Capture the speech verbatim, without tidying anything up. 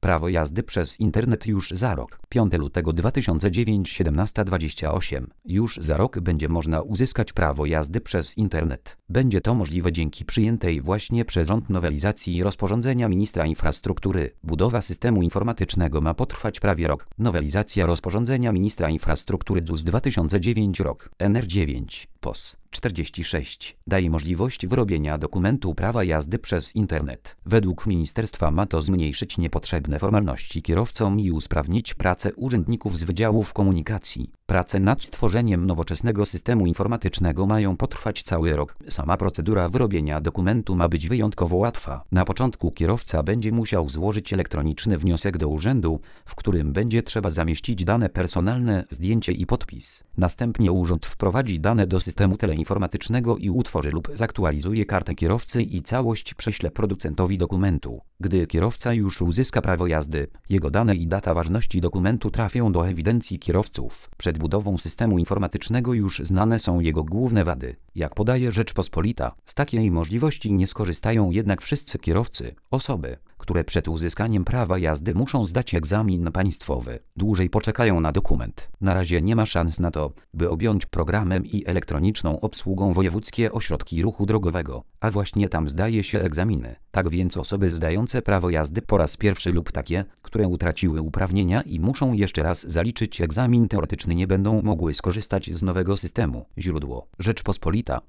prawo jazdy przez internet już za rok. piątego lutego dwa tysiące dziewiątego, siedemnasta dwadzieścia osiem. Już za rok będzie można uzyskać prawo jazdy przez internet. Będzie to możliwe dzięki przyjętej właśnie przez rząd nowelizacji rozporządzenia ministra infrastruktury. Budowa systemu informatycznego ma potrwać prawie rok. Nowelizacja rozporządzenia ministra infrastruktury Z U S dwa tysiące dziewiąty rok N R dziewięć P O S czterdzieści sześć daje możliwość wyrobienia dokumentu prawa jazdy przez internet. Według ministerstwa ma to zmniejszyć niepotrzebne formalności kierowcom i usprawnić pracę urzędników z wydziałów komunikacji. Prace nad stworzeniem nowoczesnego systemu informatycznego mają potrwać cały rok. Sama procedura wyrobienia dokumentu ma być wyjątkowo łatwa. Na początku kierowca będzie musiał złożyć elektroniczny wniosek do urzędu, w którym będzie trzeba zamieścić dane personalne, zdjęcie i podpis. Następnie urząd wprowadzi dane do systemu teleinformatycznego i utworzy lub zaktualizuje kartę kierowcy i całość prześle producentowi dokumentu. Gdy kierowca już uzyska prawo jazdy, jego dane i data ważności dokumentu trafią do ewidencji kierowców. Przed budową systemu informatycznego już znane są jego główne wady. Jak podaje Rzeczpospolita, z takiej możliwości nie skorzystają jednak wszyscy kierowcy, osoby, które przed uzyskaniem prawa jazdy muszą zdać egzamin państwowy. Dłużej poczekają na dokument. Na razie nie ma szans na to, by objąć programem i elektroniczną obsługą wojewódzkie ośrodki ruchu drogowego, a właśnie tam zdaje się egzaminy. Tak więc osoby zdające prawo jazdy po raz pierwszy lub takie, które utraciły uprawnienia i muszą jeszcze raz zaliczyć egzamin teoretyczny, nie będą mogły skorzystać z nowego systemu. Źródło: Rzeczpospolita.